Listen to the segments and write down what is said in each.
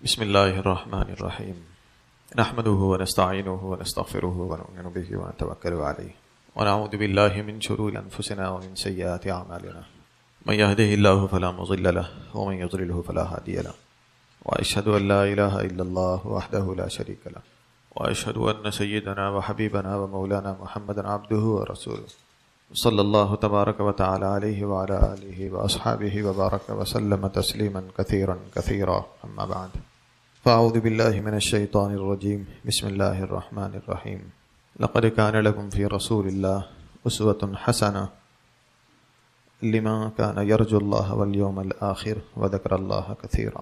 بسم الله الرحمن الرحيم نحمده ونستعينه ونستغفره ونؤمن به ونتوكل عليه ونعوذ بالله من شرور أنفسنا ومن سيئات أعمالنا من يهده الله فلا مضل له ومن يضلله فلا هادي له وأشهد أن لا إله إلا الله وحده لا شريك له وأشهد أن سيدنا وحبيبنا ومولانا محمدا عبده ورسوله صلى الله تبارك وتعالى عليه وعلى آله وأصحابه وبارك وسلم تسليما كثيرا كثيرا أما بعد فأعوذ بالله من الشيطان الرجيم بسم الله الرحمن الرحيم لقد كان لكم في رسول الله أسوة حسنة لمن كان يرجو الله واليوم الآخر وذكر الله كثيرا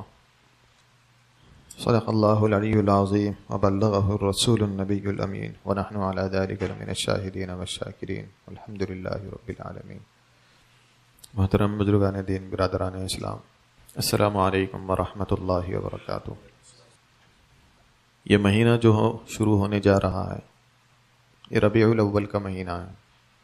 صدق الله العلي العظيم وبلغه الرسول النبي الأمين ونحن على ذلك من الشاهدين والشاكرين والحمد لله رب العالمين. محترم بزرگان دین، برادران اسلام، السلام علیکم ورحمۃ اللہ وبرکاتہ. یہ مہینہ جو شروع ہونے جا رہا ہے یہ ربیع الاول کا مہینہ ہے.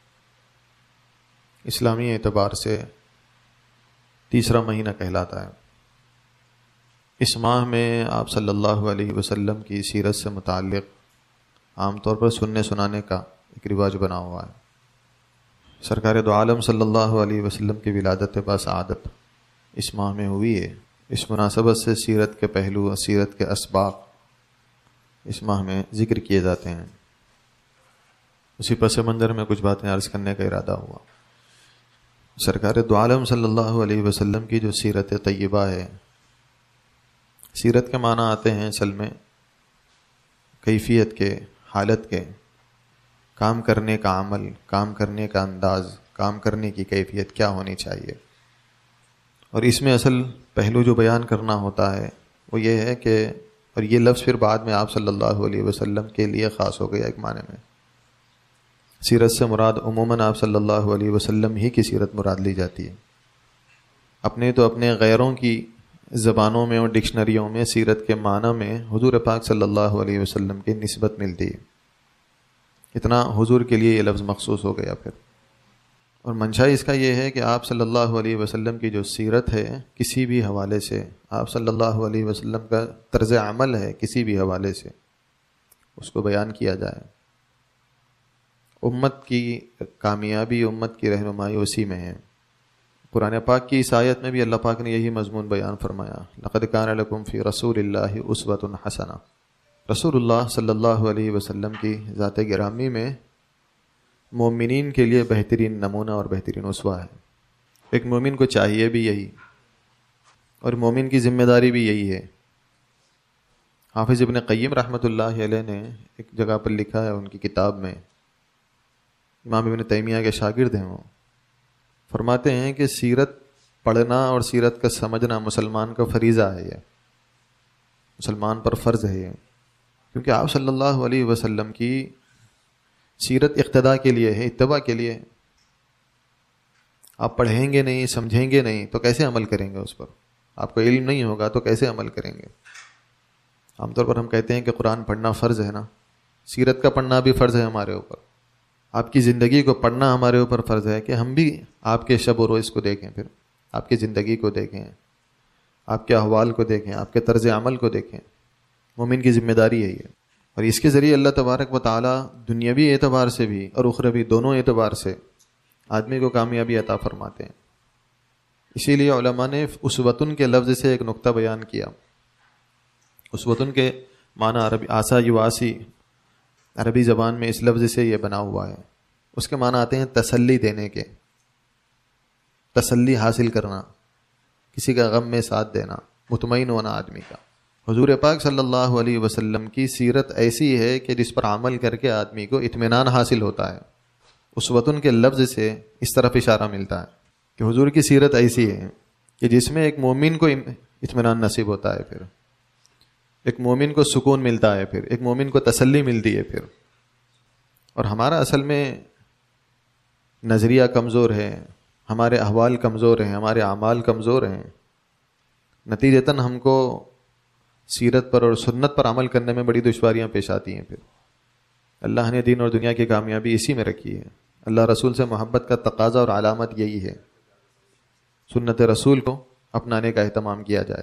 اسلامی اعتبار سے تیسرا مہینہ کہلاتا ہے. اس ماہ میں آپ صلی اللہ علیہ وسلم کی سیرت سے متعلق عام طور پر سننے سنانے کا ایک رواج بنا ہوا ہے. سرکار دو عالم صلی اللہ علیہ وسلم کی ولادت باسعادت اس ماہ میں ہوئی ہے. اس مناسبت سے سیرت کے پہلو اور سیرت کے اسباق اس ماہ میں ذکر کیے جاتے ہیں. اسی پس منظر میں کچھ باتیں عرض کرنے کا ارادہ ہوا. سرکار دو عالم صلی اللہ علیہ وسلم کی جو سیرت طیبہ ہے، سیرت کے معنی آتے ہیں اصل میں کیفیت کے، حالت کے، کام کرنے کا عمل، کام کرنے کا انداز، کام کرنے کی کیفیت کیا ہونی چاہیے. اور اس میں اصل پہلو جو بیان کرنا ہوتا ہے وہ یہ ہے کہ، اور یہ لفظ پھر بعد میں آپ صلی اللہ علیہ وسلم کے لیے خاص ہو گیا ایک معنی میں. سیرت سے مراد عموماً آپ صلی اللہ علیہ وسلم ہی کی سیرت مراد لی جاتی ہے. اپنے تو اپنے غیروں کی زبانوں میں اور ڈکشنریوں میں سیرت کے معنی میں حضور پاک صلی اللہ علیہ وسلم کی نسبت ملتی ہے. اتنا حضور کے لیے یہ لفظ مخصوص ہو گیا پھر. اور منشا اس کا یہ ہے کہ آپ صلی اللہ علیہ وسلم کی جو سیرت ہے کسی بھی حوالے سے، آپ صلی اللہ علیہ وسلم کا طرز عمل ہے کسی بھی حوالے سے اس کو بیان کیا جائے. امت کی کامیابی، امت کی رہنمائی اسی میں ہے. قرآن پاک کی اس آیت میں بھی اللہ پاک نے یہی مضمون بیان فرمایا، لقد کان لکم فی رسول اللہ اسوۃ حسنہ. رسول اللہ صلی اللہ علیہ وسلم کی ذات گرامی میں مومنین کے لیے بہترین نمونہ اور بہترین اسوہ ہے. ایک مومن کو چاہیے بھی یہی، اور مومن کی ذمہ داری بھی یہی ہے. حافظ ابن قیم رحمۃ اللہ علیہ نے ایک جگہ پر لکھا ہے ان کی کتاب میں، امام ابن تیمیہ کے شاگرد ہیں وہ، فرماتے ہیں کہ سیرت پڑھنا اور سیرت کا سمجھنا مسلمان کا فریضہ ہے. یہ مسلمان پر فرض ہے یہ، کیونکہ آپ صلی اللہ علیہ وسلم کی سیرت اقتداء کے لیے ہے، اتباع کے لیے. آپ پڑھیں گے نہیں، سمجھیں گے نہیں تو کیسے عمل کریں گے اس پر؟ آپ کو علم نہیں ہوگا تو کیسے عمل کریں گے؟ عام طور پر ہم کہتے ہیں کہ قرآن پڑھنا فرض ہے نا، سیرت کا پڑھنا بھی فرض ہے ہمارے اوپر. آپ کی زندگی کو پڑھنا ہمارے اوپر فرض ہے کہ ہم بھی آپ کے شب و روز کو دیکھیں، پھر آپ کی زندگی کو دیکھیں، آپ کے احوال کو دیکھیں، آپ کے طرز عمل کو دیکھیں. مومن کی ذمہ داری ہے یہ. اور اس کے ذریعے اللہ تبارک و تعالیٰ دنیاوی اعتبار سے بھی اور اخروی دونوں اعتبار سے آدمی کو کامیابی عطا فرماتے ہیں. اسی لیے علماء نے اسوتن کے لفظ سے ایک نقطہ بیان کیا. اسوتن کے معنی عربی آسا یواسی، عربی زبان میں اس لفظ سے یہ بنا ہوا ہے. اس کے معنی آتے ہیں تسلی دینے کے، تسلی حاصل کرنا، کسی کا غم میں ساتھ دینا، مطمئن ہونا آدمی کا. حضور پاک صلی اللہ علیہ وسلم کی سیرت ایسی ہے کہ جس پر عمل کر کے آدمی کو اطمینان حاصل ہوتا ہے. اسوتن کے لفظ سے اس طرف اشارہ ملتا ہے کہ حضور کی سیرت ایسی ہے کہ جس میں ایک مومن کو اطمینان نصیب ہوتا ہے، پھر ایک مومن کو سکون ملتا ہے، پھر ایک مومن کو تسلی ملتی ہے پھر. اور ہمارا اصل میں نظریہ کمزور ہے، ہمارے احوال کمزور ہیں، ہمارے اعمال کمزور ہیں. نتیجتاً ہم کو سیرت پر اور سنت پر عمل کرنے میں بڑی دشواریاں پیش آتی ہیں. پھر اللہ نے دین اور دنیا کی کامیابی اسی میں رکھی ہے. اللہ رسول سے محبت کا تقاضا اور علامت یہی ہے، سنت رسول کو اپنانے کا اہتمام کیا جائے.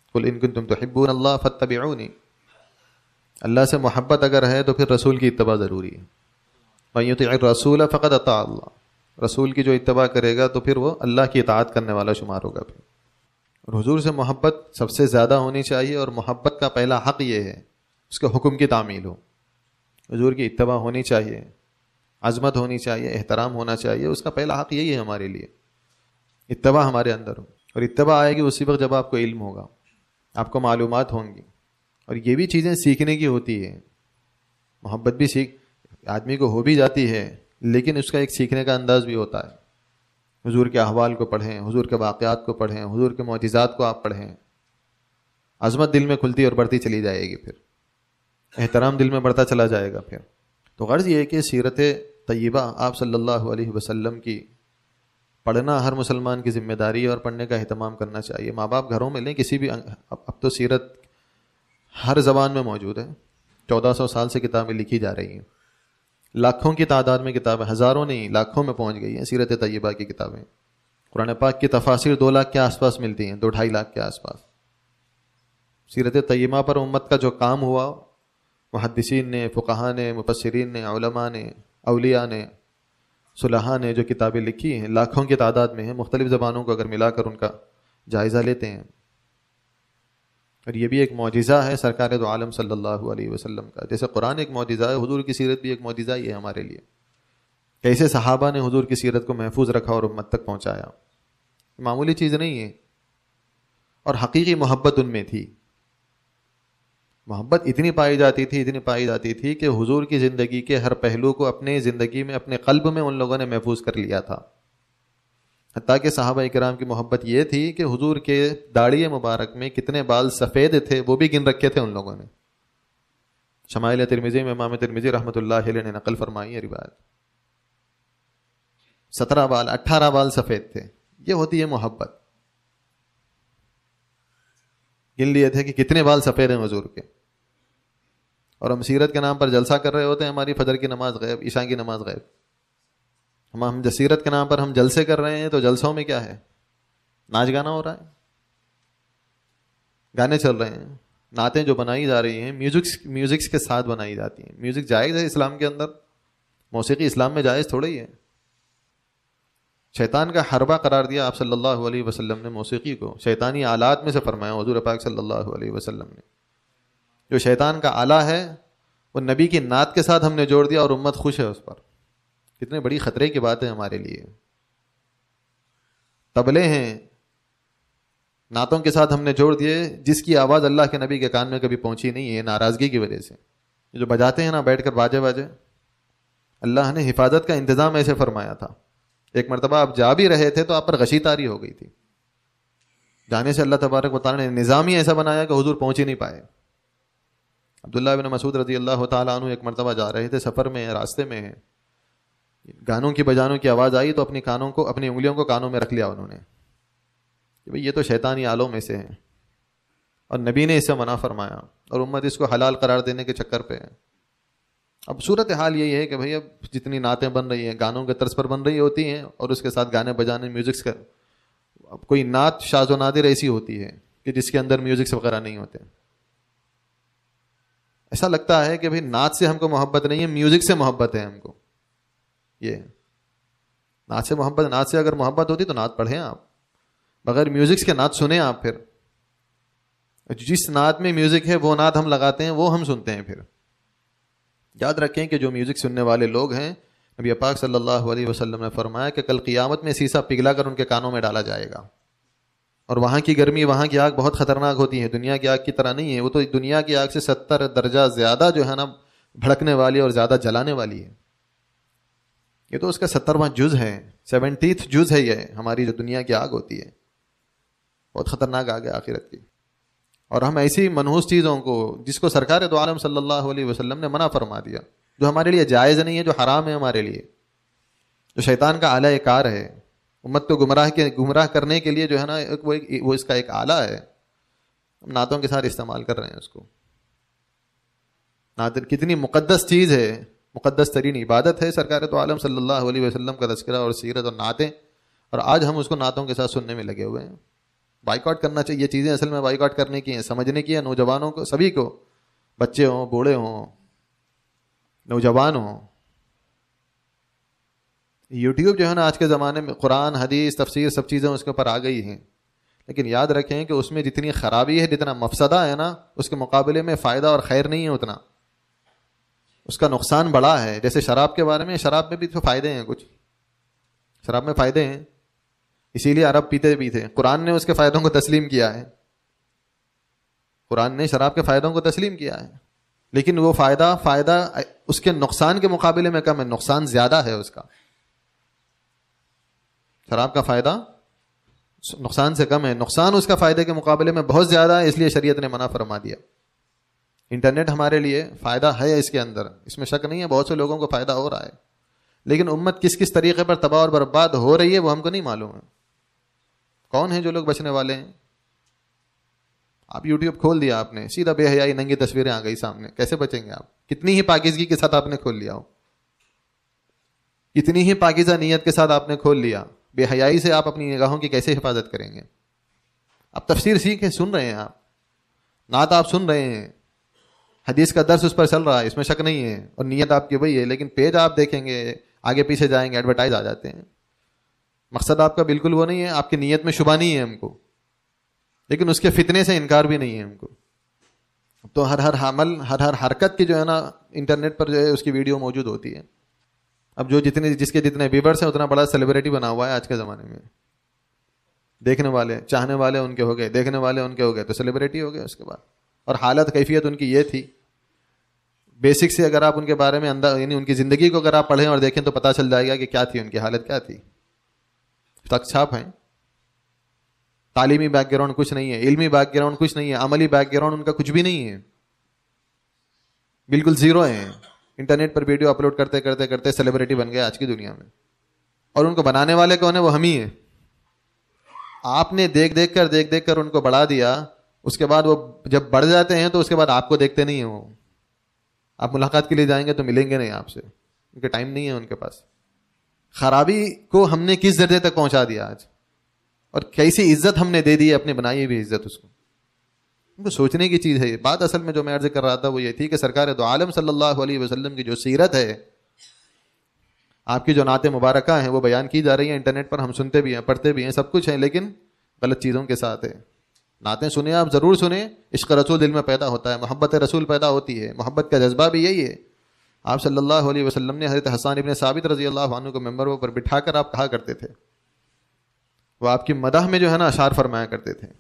قل ان کنتم تحبون اللہ فاتبعونی. اللہ سے محبت اگر ہے تو پھر رسول کی اتباع ضروری ہے. وَمَن يُطِعِ الرَّسُولَ فَقَدْ أَطَاعَ اللَّهَ. رسول کی جو اتباع کرے گا تو پھر وہ اللہ کی اطاعت کرنے والا شمار ہوگا. پھر اور حضور سے محبت سب سے زیادہ ہونی چاہیے، اور محبت کا پہلا حق یہ ہے اس کے حکم کی تعمیل ہو. حضور کی اتباع ہونی چاہیے، عظمت ہونی چاہیے، احترام ہونا چاہیے. اس کا پہلا حق یہی ہے ہمارے لیے، اتباع ہمارے اندر ہو. اور اتباع آئے گی اسی وقت جب آپ کو علم ہوگا، آپ کو معلومات ہوں گی. اور یہ بھی چیزیں سیکھنے کی ہوتی ہے. محبت بھی آدمی کو ہو بھی جاتی ہے، لیکن اس کا ایک سیکھنے کا انداز بھی ہوتا ہے. حضور کے احوال کو پڑھیں، حضور کے واقعات کو پڑھیں، حضور کے معجزات کو آپ پڑھیں، عظمت دل میں کھلتی اور بڑھتی چلی جائے گی. پھر احترام دل میں بڑھتا چلا جائے گا. پھر تو غرض یہ ہے کہ سیرت طیبہ آپ صلی اللہ علیہ وسلم کی پڑھنا ہر مسلمان کی ذمہ داری ہے، اور پڑھنے کا اہتمام کرنا چاہیے. ماں باپ گھروں میں لیں کسی بھی. اب تو سیرت ہر زبان میں موجود ہے. 1400 سال سے کتابیں لکھی جا رہی ہیں، لاکھوں کی تعداد میں کتابیں، ہزاروں نہیں لاکھوں میں پہنچ گئی ہیں سیرت طیبہ کی کتابیں. قرآن پاک کی تفاسیر 2 لاکھ کے آس پاس ملتی ہیں، 2-2.5 لاکھ کے آس پاس. سیرت طیبہ پر امت کا جو کام ہوا، محدثین نے، فقہاء نے، مفسرین نے، علماء نے، اولیاء نے، صلحاء نے جو کتابیں لکھی ہیں لاکھوں کی تعداد میں ہیں. مختلف زبانوں کو اگر ملا کر ان کا جائزہ لیتے ہیں. اور یہ بھی ایک معجزہ ہے سرکار دو عالم صلی اللہ علیہ وسلم کا. جیسے قرآن ایک معجزہ ہے، حضور کی سیرت بھی ایک معجزہ ہی ہے ہمارے لیے. کیسے صحابہ نے حضور کی سیرت کو محفوظ رکھا اور امت تک پہنچایا. معمولی چیز نہیں ہے. اور حقیقی محبت ان میں تھی. محبت اتنی پائی جاتی تھی کہ حضور کی زندگی کے ہر پہلو کو اپنے زندگی میں، اپنے قلب میں ان لوگوں نے محفوظ کر لیا تھا. حتیٰ کہ صحابہ کرام کی محبت یہ تھی کہ حضور کے داڑھی مبارک میں کتنے بال سفید تھے وہ بھی گن رکھے تھے ان لوگوں نے. شمائل ترمذی میں امام ترمذی رحمۃ اللہ علیہ نے نقل فرمائی ہے روایت. 17 بال 18 بال سفید تھے. یہ ہوتی ہے محبت. گن لیے تھے کہ کتنے بال سفید ہیں حضور کے. اور ہم سیرت کے نام پر جلسہ کر رہے ہوتے ہیں، ہماری فجر کی نماز غائب، عشاء کی نماز غائب. ہم سیرت کے نام پر ہم جلسے کر رہے ہیں، تو جلسوں میں کیا ہے؟ ناچ گانا ہو رہا ہے، گانے چل رہے ہیں، نعتیں جو بنائی جا رہی ہیں میوزکس کے ساتھ بنائی جاتی ہیں. میوزک جائز ہے اسلام کے اندر؟ موسیقی اسلام میں جائز تھوڑا ہی ہے. شیطان کا حربہ قرار دیا آپ صلی اللہ علیہ وسلم نے موسیقی کو. شیطانی آلات میں سے فرمایا حضور پاک صلی اللہ علیہ وسلم نے. جو شیطان کا آلہ ہے وہ نبی کی نعت کے ساتھ ہم نے جوڑ دیا اور امت خوش ہے اس پر. کتنے بڑی خطرے کی بات ہے ہمارے لیے. طبلے ہیں، نعتوں کے ساتھ ہم نے جوڑ دیے، جس کی آواز اللہ کے نبی کے کان میں کبھی پہنچی نہیں ہے ناراضگی کی وجہ سے. جو بجاتے ہیں نا بیٹھ کر باجے، اللہ نے حفاظت کا انتظام ایسے فرمایا تھا. ایک مرتبہ آپ جا بھی رہے تھے تو آپ پر غشی طاری ہو گئی تھی. جانے سے اللہ تبارک و تعالیٰ نے نظام ہی ایسا بنایا کہ حضور پہنچ ہی نہیں پائے. عبداللہ بن مسعود رضی اللہ تعالیٰ عنہ ایک مرتبہ جا رہے تھے، سفر میں، راستے میں ہیں، گانوں کی بجانوں کی آواز آئی تو اپنی انگلیوں کو کانوں میں رکھ لیا انہوں نے کہ بھئی یہ تو شیطانی آلوں میں سے ہیں. اور نبی نے اس سے منع فرمایا اور امت اس کو حلال قرار دینے کے چکر پہ ہے. اب صورت حال یہی ہے کہ بھئی اب جتنی نعتیں بن رہی ہیں گانوں کے طرز پر بن رہی ہوتی ہیں، اور اس کے ساتھ گانے بجانے میوزکس کا. اب کوئی نعت شاذ و نادر ایسی ہوتی ہے کہ جس کے اندر میوزکس وغیرہ نہیں ہوتے. ایسا لگتا ہے کہ بھئی نعت سے ہم کو محبت نہیں ہے، میوزک سے محبت ہے ہم کو. یہ نعت سے محبت، نعت سے اگر محبت ہوتی تو نعت پڑھیں آپ، بغیر میوزکس کے نعت سنیں آپ. پھر جس نعت میں میوزک ہے وہ نعت ہم لگاتے ہیں، وہ ہم سنتے ہیں. پھر یاد رکھیں کہ جو میوزک سننے والے لوگ ہیں، نبی پاک صلی اللہ علیہ وسلم نے فرمایا کہ کل قیامت میں سیسا پگھلا کر ان کے کانوں میں ڈالا جائے گا. اور وہاں کی گرمی، وہاں کی آگ بہت خطرناک ہوتی ہے، دنیا کی آگ کی طرح نہیں ہے. وہ تو دنیا کی آگ سے 70 درجہ زیادہ جو ہے نا بھڑکنے والی اور زیادہ جلانے والی ہے. یہ تو اس کا 70واں جز ہے، 70th جز ہے. یہ ہماری جو دنیا کی آگ ہوتی ہے بہت خطرناک آگ ہے آخرت کی. اور ہم ایسی منحوس چیزوں کو جس کو سرکار دو عالم صلی اللہ علیہ وسلم نے منع فرما دیا، جو ہمارے لیے جائز نہیں ہے، جو حرام ہے ہمارے لیے، جو شیطان کا آلہ کار ہے، امت کو گمراہ کرنے کے لیے جو ہے نا وہ اس کا ایک آلہ ہے. ہم نعتوں کے ساتھ استعمال کر رہے ہیں اس کو. نعت کتنی مقدس چیز ہے، مقدس ترین عبادت ہے سرکار تو عالم صلی اللہ علیہ وسلم کا تذکرہ اور سیرت اور نعتیں. اور آج ہم اس کو نعتوں کے ساتھ سننے میں لگے ہوئے ہیں. بائیکاٹ کرنا چاہیے. یہ چیزیں اصل میں بائیکاٹ کرنے کی ہیں, سمجھنے کی ہیں, نوجوانوں کو, سبھی کو, بچے ہوں, بوڑھے ہوں, نوجوان ہوں. یوٹیوب جو ہے نا آج کے زمانے میں قرآن, حدیث, تفسیر سب چیزیں اس کے اوپر آ گئی ہیں, لیکن یاد رکھیں کہ اس میں جتنی خرابی ہے, جتنا مفسدہ ہے نا, اس کے مقابلے میں فائدہ اور خیر نہیں ہے اتنا, اس کا نقصان بڑا ہے. جیسے شراب کے بارے میں, شراب میں بھی تو فائدے ہیں, کچھ شراب میں فائدے ہیں, اسی لیے عرب پیتے بھی تھے. قرآن نے اس کے فائدوں کو تسلیم کیا ہے, قرآن نے شراب کے فائدوں کو تسلیم کیا ہے, لیکن وہ فائدہ اس کے نقصان کے مقابلے میں کم ہے, نقصان زیادہ ہے اس کا. شراب کا فائدہ نقصان سے کم ہے, نقصان اس کا فائدے کے مقابلے میں بہت زیادہ ہے, اس لیے شریعت نے منع فرما دیا. انٹرنیٹ ہمارے لیے فائدہ ہے اس کے اندر, اس میں شک نہیں ہے, بہت سے لوگوں کو فائدہ ہو رہا ہے, لیکن امت کس کس طریقے پر تباہ اور برباد ہو رہی ہے وہ ہم کو نہیں معلوم ہے. کون ہیں جو لوگ بچنے والے ہیں؟ آپ یوٹیوب کھول دیا آپ نے, سیدھا بے حیائی ننگی تصویریں آ گئی سامنے, کیسے بچیں گے آپ؟ کتنی ہی پاکیزگی کے ساتھ آپ نے کھول لیا ہو, کتنی ہی پاکیزہ نیت کے ساتھ آپ نے کھول لیا, بے حیائی سے آپ اپنی نگاہوں کی کیسے حفاظت کریں گے؟ اب تفسیر سیکھیں, سن رہے ہیں آپ, نعت آپ سن رہے ہیں, حدیث کا درس اس پر چل رہا ہے, اس میں شک نہیں ہے, اور نیت آپ کی وہی ہے, لیکن پیج آپ دیکھیں گے, آگے پیچھے جائیں گے, ایڈورٹائز آ جاتے ہیں. مقصد آپ کا بالکل وہ نہیں ہے, آپ کی نیت میں شبہ نہیں ہے ہم کو, لیکن اس کے فتنے سے انکار بھی نہیں ہے ہم کو. تو ہر عمل, ہر حرکت کی جو ہے نا انٹرنیٹ پر جو ہے اس کی ویڈیو موجود ہوتی ہے. اب جس کے جتنے ویورز ہیں اتنا بڑا سیلیبریٹی بنا ہوا ہے آج کے زمانے میں. دیکھنے والے, چاہنے والے ان کے ہو گئے, دیکھنے والے ان کے ہو گئے, تو سیلیبریٹی ہو گئے اس کے بعد. اور حالت کیفیت ان کی یہ تھی, بیسک سے اگر آپ ان کے بارے میں یعنی ان کی زندگی کو اگر آپ پڑھیں اور دیکھیں تو پتہ چل جائے گا کہ کیا تھی ان کی حالت, کیا تھی. تک چھاپ ہیں, تعلیمی بیک گراؤنڈ کچھ نہیں ہے, علمی بیک گراؤنڈ کچھ نہیں ہے, عملی بیک گراؤنڈ ان کا کچھ بھی نہیں ہے, بالکل زیرو ہیں. انٹرنیٹ پر ویڈیو اپلوڈ کرتے کرتے کرتے سیلیبریٹی بن گئے آج کی دنیا میں, اور ان کو بنانے والے کون ہیں؟ وہ ہم ہی ہیں. آپ نے دیکھ دیکھ کر ان کو بڑھا دیا, اس کے بعد وہ جب بڑھ جاتے ہیں تو اس کے بعد آپ کو دیکھتے نہیں ہیں. وہ آپ ملاقات کے لیے جائیں گے تو ملیں گے نہیں آپ سے, کیونکہ ٹائم نہیں ہے ان کے پاس. خرابی کو ہم نے کس درجے تک پہنچا دیا آج, اور کیسی عزت ہم نے دے دی ہے, اپنی بنائی ہوئی عزت اس کو. ان کو سوچنے کی چیز ہے. بات اصل میں جو میں عرض کر رہا تھا وہ یہ تھی کہ سرکار دو عالم صلی اللہ علیہ وسلم کی جو سیرت ہے, آپ کی جو نعت مبارکہ ہیں وہ بیان کی جا رہی ہیں انٹرنیٹ پر, ہم سنتے بھی ہیں, پڑھتے بھی ہیں, سب کچھ ہے, لیکن غلط چیزوں کے ساتھ ہے. نعتیں سنیں, آپ ضرور سنیں, عشق رسول دل میں پیدا ہوتا ہے, محبت رسول پیدا ہوتی ہے, محبت کا جذبہ بھی یہی ہے. آپ صلی اللہ علیہ وسلم نے حضرت حسان ابن ثابت رضی اللہ عنہ کو ممبر پر بٹھا کر آپ کہا کرتے تھے, وہ آپ کی مدح میں جو ہے نا اشعار فرمایا کرتے تھے,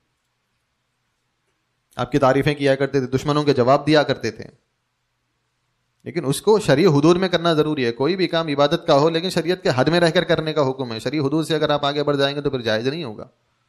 آپ کی تعریفیں کیا کرتے تھے, دشمنوں کے جواب دیا کرتے تھے. لیکن اس کو شرعی حدود میں کرنا ضروری ہے. کوئی بھی کام عبادت کا ہو لیکن شریعت کے حد میں رہ کر کرنے کا حکم ہے. شرعی حدود سے اگر آپ آگے بڑھ جائیں گے تو پھر جائز نہیں ہوگا.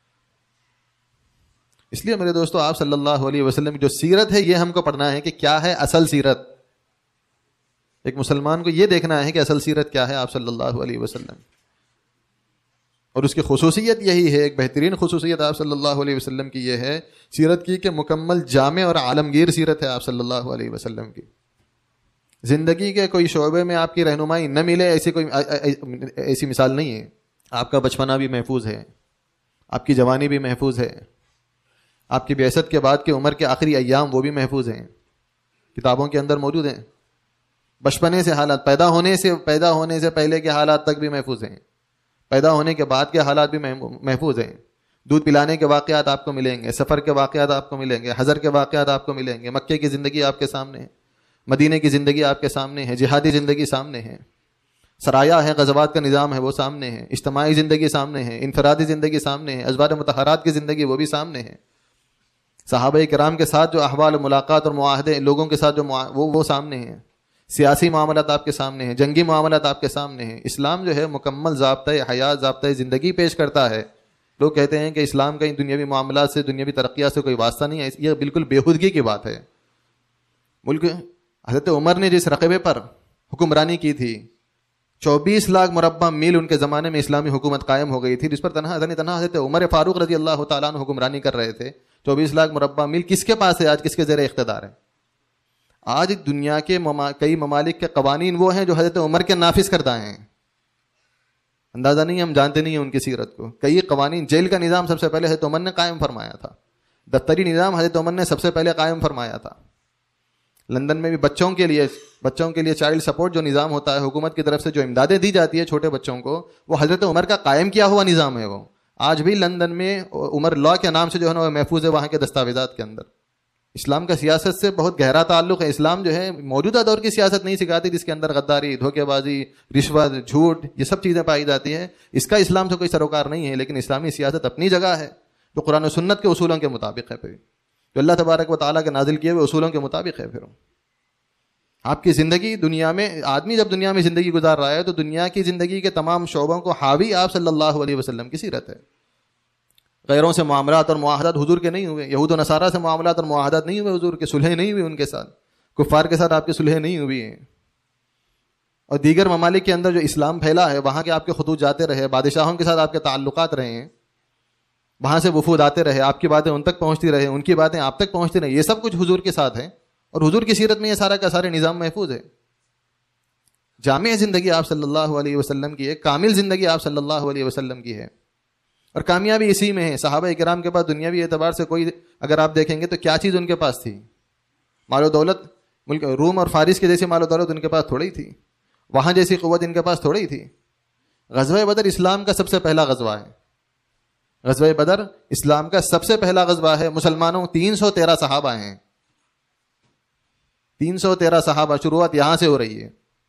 اس لیے میرے دوستو, آپ صلی اللہ علیہ وسلم کی جو سیرت ہے یہ ہم کو پڑھنا ہے کہ کیا ہے اصل سیرت. ایک مسلمان کو یہ دیکھنا ہے کہ اصل سیرت کیا ہے آپ صلی اللہ علیہ وسلم, اور اس کی خصوصیت یہی ہے, ایک بہترین خصوصیت آپ صلی اللہ علیہ وسلم کی یہ ہے سیرت کی کہ مکمل جامع اور عالمگیر سیرت ہے آپ صلی اللہ علیہ وسلم کی. زندگی کے کوئی شعبے میں آپ کی رہنمائی نہ ملے ایسی مثال نہیں ہے. آپ کا بچپنا بھی محفوظ ہے, آپ کی جوانی بھی محفوظ ہے, آپ کی بعثت کے بعد کی عمر کے آخری ایام وہ بھی محفوظ ہیں, کتابوں کے اندر موجود ہیں. بچپنے سے حالات, پیدا ہونے سے پہلے کے حالات تک بھی محفوظ ہیں, پیدا ہونے کے بعد کے حالات بھی محفوظ ہیں. دودھ پلانے کے واقعات آپ کو ملیں گے, سفر کے واقعات آپ کو ملیں گے, حضر کے واقعات آپ کو ملیں گے, مکے کی زندگی آپ کے سامنے ہے, مدینے کی زندگی آپ کے سامنے ہے, جہادی زندگی سامنے ہے, سرایا ہے, غزوات کا نظام ہے وہ سامنے ہے, اجتماعی زندگی سامنے ہے, انفرادی زندگی سامنے ہے, ازواج مطہرات کی زندگی وہ بھی سامنے ہے, صحابہ کرام کے ساتھ جو احوال ملاقات اور معاہدے لوگوں کے ساتھ جو وہ سامنے ہیں, سیاسی معاملات آپ کے سامنے ہیں, جنگی معاملات آپ کے سامنے ہیں. اسلام جو ہے مکمل ضابطۂ حیات, ضابطۂ زندگی پیش کرتا ہے. لوگ کہتے ہیں کہ اسلام کا دنیاوی معاملات سے, دنیاوی ترقیات سے کوئی واسطہ نہیں ہے, یہ بالکل بےخودگی کی بات ہے. ملک حضرت عمر نے جس رقبے پر حکمرانی کی تھی, 24 لاکھ مربع میل ان کے زمانے میں اسلامی حکومت قائم ہو گئی تھی, جس پر تنہا حضرت عمر فاروق رضی اللہ تعالیٰ عنہ حکمرانی کر رہے تھے. 24 لاکھ مربع میل کس کے پاس ہے آج, کس کے زیر اقتدار ہے؟ آج دنیا کے کئی ممالک کے قوانین وہ ہیں جو حضرت عمر کے نافذ کردہ ہیں. اندازہ نہیں ہے، ہم جانتے نہیں ہیں ان کی سیرت کو. کئی قوانین، جیل کا نظام سب سے پہلے حضرت عمر نے قائم فرمایا تھا. دفتری نظام حضرت عمر نے سب سے پہلے قائم فرمایا تھا. لندن میں بھی بچوں کے لیے چائلڈ سپورٹ جو نظام ہوتا ہے حکومت کی طرف سے، جو امدادیں دی جاتی ہے چھوٹے بچوں کو، وہ حضرت عمر کا قائم کیا ہوا نظام ہے. وہ آج بھی لندن میں عمر لا کے نام سے جو ہے نا وہ محفوظ ہے وہاں کے دستاویزات کے اندر. اسلام کا سیاست سے بہت گہرا تعلق ہے. اسلام جو ہے موجودہ دور کی سیاست نہیں سکھاتی جس کے اندر غداری، دھوکے بازی، رشوت، جھوٹ، یہ سب چیزیں پائی جاتی ہیں. اس کا اسلام سے کوئی سروکار نہیں ہے، لیکن اسلامی سیاست اپنی جگہ ہے جو قرآن و سنت کے اصولوں کے مطابق ہے، پھر جو اللہ تبارک و تعالیٰ کے نازل کیے ہوئے اصولوں کے مطابق ہے. پھر آپ کی زندگی دنیا میں، آدمی جب دنیا میں زندگی گزار رہا ہے تو دنیا کی زندگی کے تمام شعبوں کو حاوی آپ صلی اللہ علیہ وسلم کی سیرت ہے. غیروں سے معاملات اور معاہدات حضور کے نہیں ہوئے، یہود و نصارہ سے معاملات اور معاہدات نہیں ہوئے حضور کے، صلحیں نہیں ہوئی ان کے ساتھ، کفار کے ساتھ آپ کی صلحیں نہیں ہوئی ہیں. اور دیگر ممالک کے اندر جو اسلام پھیلا ہے وہاں کے آپ کے خطوط جاتے رہے، بادشاہوں کے ساتھ آپ کے تعلقات رہے ہیں، وہاں سے وفود آتے رہے، آپ کی باتیں ان تک پہنچتی رہے، ان کی باتیں آپ تک پہنچتی رہے. یہ سب کچھ حضور کے ساتھ ہے اور حضور کی سیرت میں یہ سارا کا سارے نظام محفوظ ہے. جامع زندگی آپ صلی اللہ علیہ وسلم کی ہے، کامل زندگی آپ صلی اللہ علیہ وسلم کی ہے، اور کامیابی اسی میں ہے. صحابہ کرام کے پاس دنیاوی اعتبار سے کوئی، اگر آپ دیکھیں گے تو کیا چیز ان کے پاس تھی؟ مال و دولت، ملک روم اور فارس کے جیسی مال و دولت ان کے پاس تھوڑی تھی، وہاں جیسی قوت ان کے پاس تھوڑی تھی. غزوہ بدر اسلام کا سب سے پہلا غزوہ ہے. غزوہ بدر اسلام کا سب سے پہلا غزوہ ہے. مسلمانوں 313 صحابہ ہیں، 313 صحابہ. شروعات یہاں سے ہو رہی ہے.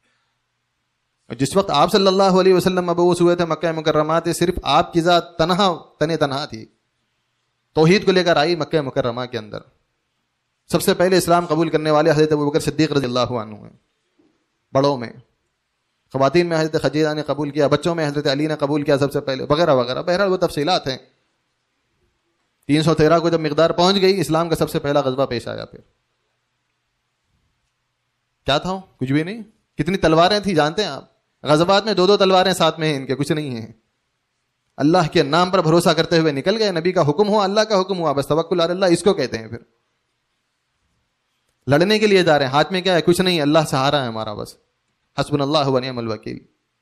جس وقت آپ صلی اللہ علیہ وسلم مبعوث ہوئے تھے مکہ مکرمہ سے، صرف آپ کی ذات تنہا تھی، توحید کو لے کر آئی مکہ مکرمہ کے اندر. سب سے پہلے اسلام قبول کرنے والے حضرت ابوبکر صدیق رضی اللہ عنہ ہیں، بڑوں میں. خواتین میں حضرت خدیجہ نے قبول کیا، بچوں میں حضرت علی نے قبول کیا سب سے پہلے، وغیرہ وغیرہ. بہرحال وہ تفصیلات ہیں. 313 کو جب مقدار پہنچ گئی، اسلام کا سب سے پہلا غزوہ پیش آیا. پھر کیا تھا؟ کچھ بھی نہیں. کتنی تلواریں تھیں جانتے ہیں آپ؟ غزوات میں 2 تلواریں ساتھ میں ہیں ان کے، کچھ نہیں ہیں. اللہ کے نام پر بھروسہ کرتے ہوئے نکل گئے. نبی کا حکم ہوا، اللہ کا حکم ہوا، بس توکل علی اللہ اس کو کہتے ہیں. پھر لڑنے کے لیے جا رہے ہیں، ہاتھ میں کیا ہے؟ کچھ نہیں، اللہ سہارا ہے ہمارا، بس حسبنا اللہ و نعم الوکیل.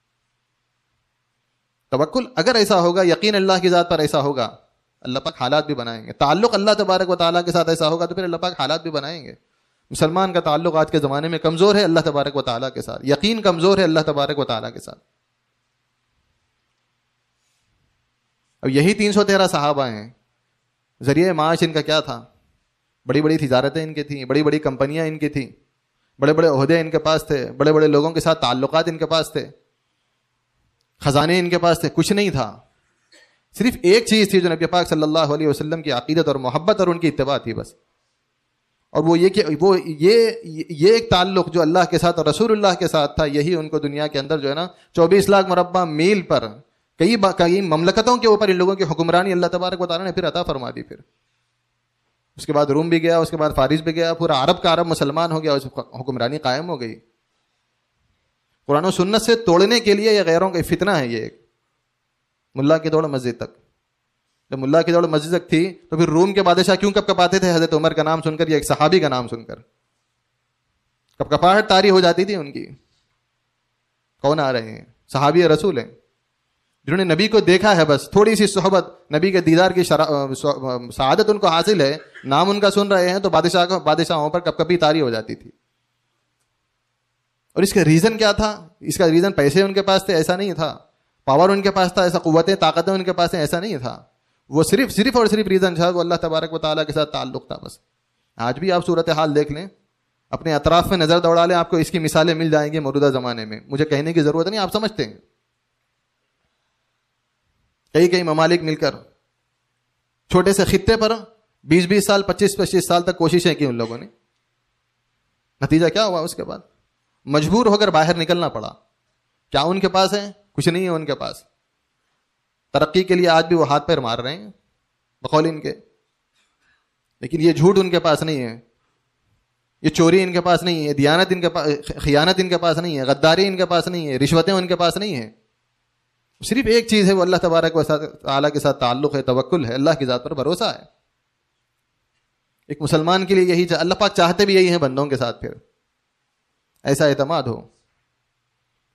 توکل اگر ایسا ہوگا، یقین اللہ کی ذات پر ایسا ہوگا، اللہ پاک حالات بھی بنائیں گے. تعلق اللہ تبارک و تعالیٰ کے ساتھ ایسا ہوگا تو پھر اللہ پاک حالات بھی بنائیں گے. مسلمان کا تعلق آج کے زمانے میں کمزور ہے اللہ تبارک و تعالیٰ کے ساتھ، یقین کمزور ہے اللہ تبارک و تعالیٰ کے ساتھ. اب یہی 313 صحابہ ہیں. ذریعہ معاش ان کا کیا تھا؟ بڑی بڑی تجارتیں ان کی تھیں، بڑی بڑی کمپنیاں ان کی تھیں، بڑے بڑے عہدے ان کے پاس تھے، بڑے بڑے لوگوں کے ساتھ تعلقات ان کے پاس تھے، خزانے ان کے پاس تھے. کچھ نہیں تھا، صرف ایک چیز تھی جو نبی پاک صلی اللہ علیہ وسلم کی عقیدت اور محبت اور ان کی اتباع تھی بس. اور وہ یہ کہ وہ یہ ایک تعلق جو اللہ کے ساتھ اور رسول اللہ کے ساتھ تھا، یہی ان کو دنیا کے اندر جو ہے نا 24 لاکھ مربع میل پر کئی مملکتوں کے اوپر ان لوگوں کی حکمرانی اللہ تبارک و تعالیٰ نے پھر عطا فرما دی. پھر اس کے بعد روم بھی گیا، اس کے بعد فارس بھی گیا، پورا عرب کا عرب مسلمان ہو گیا، اس حکمرانی قائم ہو گئی. قرآن و سنت سے توڑنے کے لیے یہ غیروں کا فتنہ ہے. یہ ایک ملا کی دوڑ مسجد تک، جب ملا کی دوڑ مسجد تک تھی تو پھر روم کے بادشاہ کیوں کپکپاتے تھے حضرت عمر کا نام سن کر یا ایک صحابی کا نام سن کر؟ کپکپاہٹ طاری ہو جاتی تھی ان کی. کون آ رہے ہیں؟ صحابی رسول ہیں جنہوں نے نبی کو دیکھا ہے، بس تھوڑی سی صحبت، نبی کے دیدار کی سعادت ان کو حاصل ہے، نام ان کا سن رہے ہیں تو بادشاہوں پر کپکپی طاری ہو جاتی تھی. اور اس کا ریزن کیا تھا؟ اس کا ریزن پیسے ان کے پاس تھے ایسا نہیں تھا، پاور ان کے پاس تھا ایسا، قوتیں طاقتیں ان کے پاس ہیں ایسا نہیں تھا. وہ صرف اور صرف ریزن تھا وہ اللہ تبارک و تعالیٰ کے ساتھ تعلق تھا بس. آج بھی آپ صورتحال دیکھ لیں، اپنے اطراف میں نظر دوڑا لیں، آپ کو اس کی مثالیں مل جائیں گی موجودہ زمانے میں. مجھے کہنے کی ضرورت نہیں، آپ سمجھتے ہیں. کئی ممالک مل کر چھوٹے سے خطے پر 20 سال 25 سال تک کوششیں کی ان لوگوں نے. نتیجہ کیا ہوا؟ اس کے بعد مجبور ہو کر باہر نکلنا پڑا. کیا ان کے پاس ہے؟ کچھ نہیں ہے ان کے پاس. ترقی کے لیے آج بھی وہ ہاتھ پیر مار رہے ہیں بقول ان کے، لیکن یہ جھوٹ ان کے پاس نہیں ہے، یہ چوری ان کے پاس نہیں ہے، دیانت ان کے پاس، خیانت ان کے پاس نہیں ہے، غداری ان کے پاس نہیں ہے، رشوتیں ان کے پاس نہیں ہیں. صرف ایک چیز ہے، وہ اللہ تبارک و تعالیٰ کے ساتھ تعلق ہے، توکل ہے، اللہ کی ذات پر بھروسہ ہے. ایک مسلمان کے لیے یہی اللہ پاک چاہتے بھی یہی ہیں بندوں کے ساتھ پھر ایسا اعتماد ہو.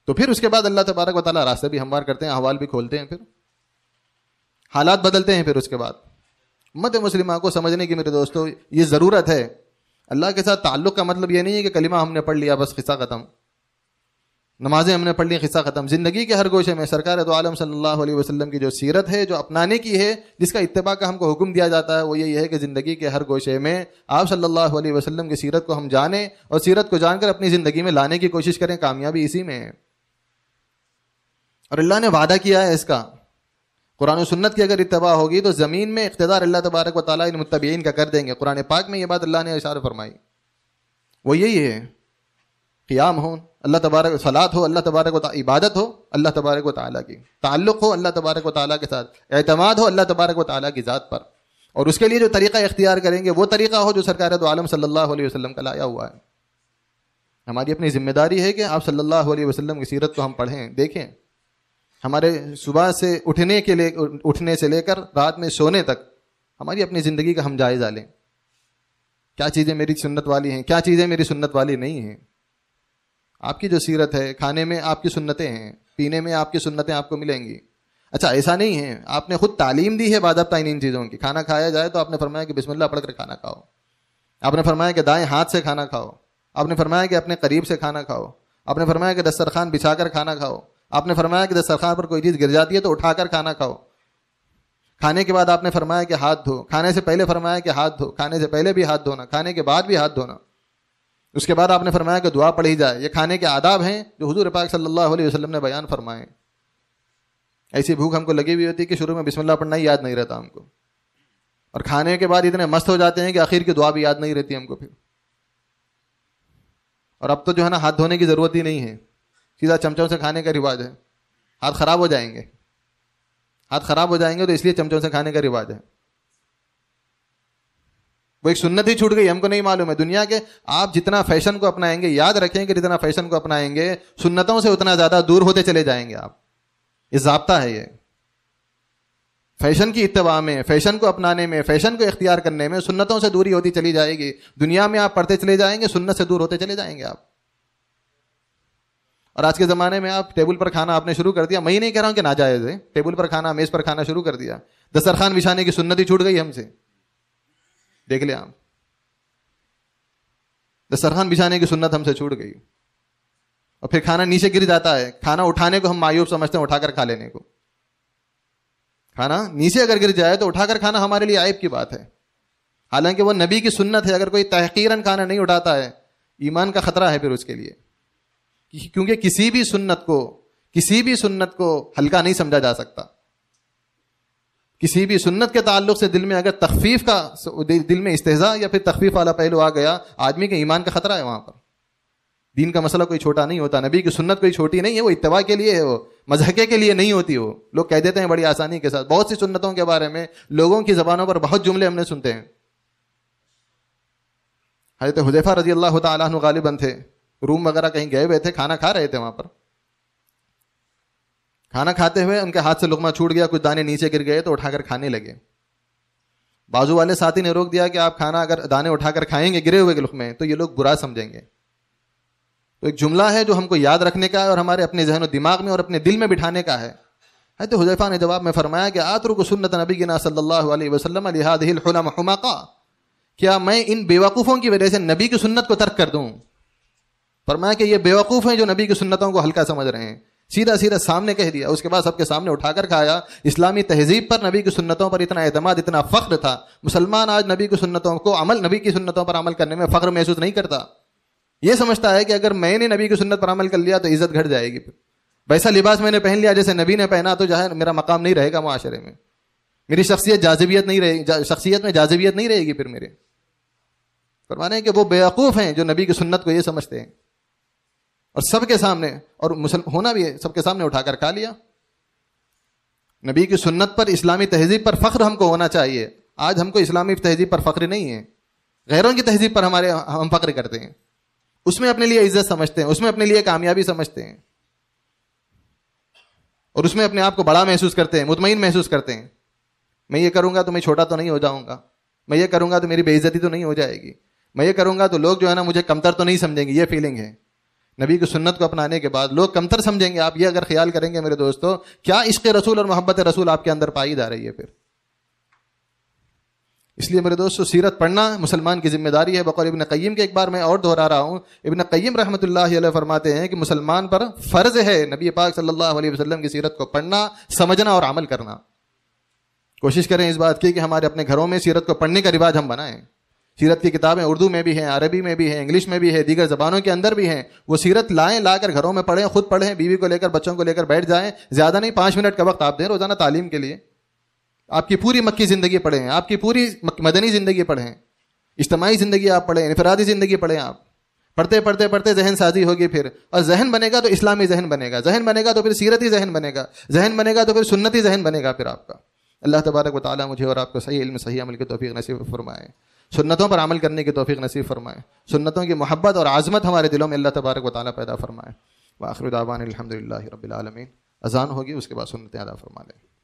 تو پھر اس کے بعد اللہ تبارک و تعالیٰ راستے بھی ہموار کرتے ہیں، احوال بھی کھولتے ہیں، پھر حالات بدلتے ہیں. پھر اس کے بعد امت مسلمہ کو سمجھنے کی میرے دوستو یہ ضرورت ہے. اللہ کے ساتھ تعلق کا مطلب یہ نہیں ہے کہ کلمہ ہم نے پڑھ لیا بس قصہ ختم، نمازیں ہم نے پڑھ لی قصہ ختم. زندگی کے ہر گوشے میں سرکار دو عالم صلی اللہ علیہ وسلم کی جو سیرت ہے، جو اپنانے کی ہے، جس کا اتباع کا ہم کو حکم دیا جاتا ہے، وہ یہی ہے کہ زندگی کے ہر گوشے میں آپ صلی اللہ علیہ وسلم کی سیرت کو ہم جانیں اور سیرت کو جان کر اپنی زندگی میں لانے کی کوشش کریں. کامیابی اسی میں ہے. اور اللہ نے وعدہ کیا ہے اس کا. قرآن و سنت کی اگر اتباع ہوگی تو زمین میں اقتدار اللہ تبارک و تعالیٰ ان متبعین کا کر دیں گے. قرآن پاک میں یہ بات اللہ نے اشارہ فرمائی، وہ یہی ہے. قیام ہو اللہ تبارک، صلاۃ ہو اللہ تبارک و تعالیٰ، عبادت ہو اللہ تبارک و تعالیٰ کی، تعلق ہو اللہ تبارک و تعالیٰ کے ساتھ، اعتماد ہو اللہ تبارک و تعالیٰ کی ذات پر. اور اس کے لیے جو طریقہ اختیار کریں گے وہ طریقہ ہو جو سرکار دو عالم صلی اللہ علیہ وسلم کا لایا ہوا ہے. ہماری اپنی ذمہ داری ہے کہ آپ صلی اللہ علیہ وسلم کی سیرت کو ہم پڑھیں، دیکھیں. ہمارے صبح سے اٹھنے سے لے کر رات میں سونے تک ہماری اپنی زندگی کا ہم جائزہ لیں. کیا چیزیں میری سنت والی ہیں، کیا چیزیں میری سنت والی نہیں ہیں. آپ کی جو سیرت ہے، کھانے میں آپ کی سنتیں ہیں، پینے میں آپ کی سنتیں آپ کو ملیں گی. اچھا ایسا نہیں ہے، آپ نے خود تعلیم دی ہے باضابطہ ان چیزوں کی. کھانا کھایا جائے تو آپ نے فرمایا کہ بسم اللہ پڑھ کر کھانا کھاؤ. آپ نے فرمایا کہ دائیں ہاتھ سے کھانا کھاؤ. آپ نے فرمایا کہ اپنے قریب سے کھانا کھاؤ. آپ نے فرمایا کہ دسترخوان بچھا کر کھانا کھاؤ. آپ نے فرمایا کہ دسترخوان پر کوئی چیز گر جاتی ہے تو اٹھا کر کھانا کھاؤ. کھانے کے بعد آپ نے فرمایا کہ ہاتھ دھو. کھانے سے پہلے فرمایا کہ ہاتھ دھو. کھانے سے پہلے بھی ہاتھ دھونا، کھانے کے بعد بھی ہاتھ دھونا. اس کے بعد آپ نے فرمایا کہ دعا پڑھی جائے. یہ کھانے کے آداب ہیں جو حضور پاک صلی اللہ علیہ وسلم نے بیان فرمائے. ایسی بھوک ہم کو لگی ہوئی ہوتی ہے کہ شروع میں بسم اللہ پڑھنا ہی یاد نہیں رہتا ہم کو، اور کھانے کے بعد اتنے مست ہو جاتے ہیں کہ آخر کی دعا بھی یاد نہیں رہتی ہم کو پھر. اور اب تو جو ہے نا ہاتھ دھونے کی ضرورت ہی نہیں ہے، سیدھا چمچوں سے کھانے کا رواج ہے. ہاتھ خراب ہو جائیں گے، ہاتھ خراب ہو جائیں گے تو اس لیے چمچوں سے کھانے کا رواج ہے. وہ ایک سنت ہی چھوٹ گئی، ہم کو نہیں معلوم ہے. دنیا کے آپ جتنا فیشن کو اپنائیں گے، یاد رکھیں کہ جتنا فیشن کو اپنائیں گے سنتوں سے اتنا زیادہ دور ہوتے چلے جائیں گے آپ. یہ ضابطہ ہے. یہ فیشن کی اتباع میں، فیشن کو اپنانے میں، فیشن کو اختیار کرنے میں سنتوں سے دوری ہوتی چلی جائے گی. دنیا میں آپ پڑھتے چلے جائیں گے، سنت سے دور ہوتے چلے جائیں گے آپ. اور آج کے زمانے میں آپ ٹیبل پر کھانا آپ نے شروع کر دیا. میں ہی نہیں کہہ رہا ہوں کہ ناجائز ہے، ٹیبل پر کھانا، میز پر کھانا شروع کر دیا. دسترخوان بچھانے کی سنت ہی چھوٹ گئی ہم سے. دیکھ لیں آپ، دسترخوان بچھانے کی سنت ہم سے چھوٹ گئی. اور پھر کھانا نیچے گر جاتا ہے. کھانا اٹھانے کو ہم معیوب سمجھتے ہیں، اٹھا کر کھا لینے کو. کھانا نیچے اگر گر جائے تو اٹھا کر کھانا ہمارے لیے عیب کی بات ہے، حالانکہ وہ نبی کی سنت ہے. اگر کوئی تحقیراً کھانا نہیں اٹھاتا ہے، ایمان کا خطرہ ہے پھر اس کے لیے. کیونکہ کسی بھی سنت کو ہلکا نہیں سمجھا جا سکتا. کسی بھی سنت کے تعلق سے دل میں اگر تخفیف کا، دل میں استہزاء یا پھر تخفیف والا پہلو آ گیا، آدمی کے ایمان کا خطرہ ہے وہاں پر. دین کا مسئلہ کوئی چھوٹا نہیں ہوتا، نبی کی سنت کوئی چھوٹی نہیں ہے. وہ اتباع کے لیے ہے، وہ مذہقے کے لیے نہیں ہوتی. وہ لوگ کہہ دیتے ہیں بڑی آسانی کے ساتھ. بہت سی سنتوں کے بارے میں لوگوں کی زبانوں پر بہت جملے ہم نے سنتے ہیں. حضرت حذیفہ رضی اللہ تعالیٰ عنہ غالباً تھے، روم وغیرہ کہیں گئے ہوئے تھے، کھانا کھا رہے تھے. وہاں پر کھانا کھاتے ہوئے ان کے ہاتھ سے لقمہ چھوٹ گیا، کچھ دانے نیچے گر گئے تو اٹھا کر کھانے لگے. بازو والے ساتھی نے روک دیا کہ آپ کھانا اگر دانے اٹھا کر کھائیں گے گرے ہوئے لقمے تو یہ لوگ برا سمجھیں گے. تو ایک جملہ ہے جو ہم کو یاد رکھنے کا ہے اور ہمارے اپنے ذہن و دماغ میں اور اپنے دل میں بٹھانے کا ہے. حضرت حذیفہ نے جواب میں فرمایا کہ آترک سنت نبینا صلی اللہ علیہ وسلم لہذہ الحلم حماقہ، کیا میں ان بیوقوفوں کی وجہ سے نبی کی سنت کو ترک کر دوں؟ فرمایا کہ یہ بیوقوف ہیں جو نبی کی سنتوں کو ہلکا سمجھ رہے ہیں. سیدھا سیدھا سامنے کہہ دیا. اس کے بعد سب کے سامنے اٹھا کر کھایا. اسلامی تہذیب پر، نبی کی سنتوں پر اتنا اعتماد، اتنا فخر تھا. مسلمان آج نبی کی سنتوں پر عمل کرنے میں فخر محسوس نہیں کرتا. یہ سمجھتا ہے کہ اگر میں نے نبی کی سنت پر عمل کر لیا تو عزت گھٹ جائے گی. ویسا لباس میں نے پہن لیا جیسے نبی نے پہنا تو جو ہے میرا مقام نہیں رہے گا معاشرے میں، میری شخصیت میں جاذبیت نہیں رہے گی پھر میرے. فرمانے ہیں کہ وہ بیوقوف ہیں جو نبی کی سنت کو یہ سمجھتے ہیں. اور سب کے سامنے، اور ہونا بھی ہے، سب کے سامنے اٹھا کر کھا لیا. نبی کی سنت پر، اسلامی تہذیب پر فخر ہم کو ہونا چاہیے. آج ہم کو اسلامی تہذیب پر فخر نہیں ہے، غیروں کی تہذیب پر ہم فخر کرتے ہیں. اس میں اپنے لیے عزت سمجھتے ہیں، اس میں اپنے لیے کامیابی سمجھتے ہیں، اور اس میں اپنے آپ کو بڑا محسوس کرتے ہیں، مطمئن محسوس کرتے ہیں. میں یہ کروں گا تو میں چھوٹا تو نہیں ہو جاؤں گا، میں یہ کروں گا تو میری بے عزتی تو نہیں ہو جائے گی، میں یہ کروں گا تو لوگ جو ہے نا مجھے کمتر تو نہیں سمجھیں گے. یہ فیلنگ ہے. نبی کی سنت کو اپنانے کے بعد لوگ کمتر سمجھیں گے. آپ یہ اگر خیال کریں گے میرے دوستو, کیا عشق رسول اور محبت رسول آپ کے اندر پائی جا رہی ہے پھر. اس لیے میرے دوستو سیرت پڑھنا مسلمان کی ذمہ داری ہے. بقول ابن قیم کے ایک بار میں اور دہرا رہا ہوں, ابن قیم رحمۃ اللہ علیہ فرماتے ہیں کہ مسلمان پر فرض ہے نبی پاک صلی اللہ علیہ وسلم کی سیرت کو پڑھنا, سمجھنا اور عمل کرنا. کوشش کریں اس بات کی کہ ہمارے اپنے گھروں میں سیرت کو پڑھنے کا رواج ہم بنائیں. سیرت کی کتابیں اردو میں بھی ہیں, عربی میں بھی ہیں, انگلش میں بھی ہے, دیگر زبانوں کے اندر بھی ہیں. وہ سیرت لائیں, لا کر گھروں میں پڑھیں, خود پڑھیں, بیوی کو لے کر بچوں کو لے کر بیٹھ جائیں. زیادہ نہیں 5 منٹ کا وقت آپ دیں روزانہ تعلیم کے لیے. آپ کی پوری مکی زندگی پڑھیں, آپ کی پوری مدنی زندگی پڑھیں, اجتماعی زندگی آپ پڑھیں, انفرادی زندگی پڑھیں. آپ پڑھتے پڑھتے پڑھتے ذہن سازی ہوگی پھر, اور ذہن بنے گا تو اسلامی ذہن بنے گا, ذہن بنے گا تو پھر سیرتی ذہن بنے گا, ذہن بنے گا تو پھر سنتی ذہن بنے گا پھر آپ کا. اللہ تبارک و تعالیٰ مجھے اور آپ کو صحیح علم صحیح عمل کی توفیق نصیب فرمائے, سنتوں پر عمل کرنے کی توفیق نصیب فرمائے, سنتوں کی محبت اور عظمت ہمارے دلوں میں اللہ تبارک و تعالیٰ پیدا فرمائے. وآخر دعوانا الحمدللہ رب العالمین. اذان ہوگی, اس کے بعد سنتیں ادا فرما لیں.